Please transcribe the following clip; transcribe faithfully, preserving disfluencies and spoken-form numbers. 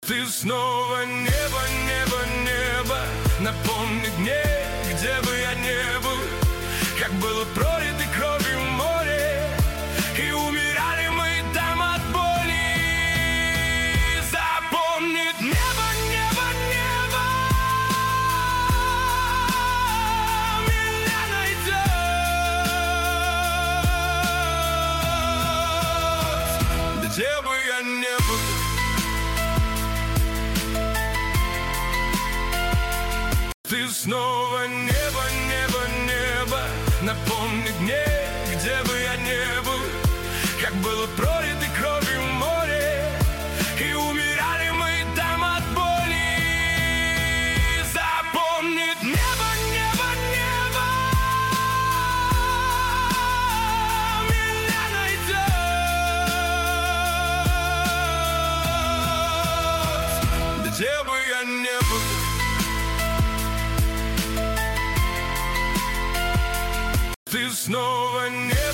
Ты снова небо, небо, небо. Напомни мне, где бы я не был, как было пролито кровью море, и умирали мы там от боли. Запомнит небо, небо, небо, меня найдет, где бы я не был. Ты снова небо, небо, небо. Напомни мне, где бы я не был, как было пролито кровью море, и умирали мы там от боли. Запомнит небо, небо, небо, меня найдет, где бы я не был. Ты снова не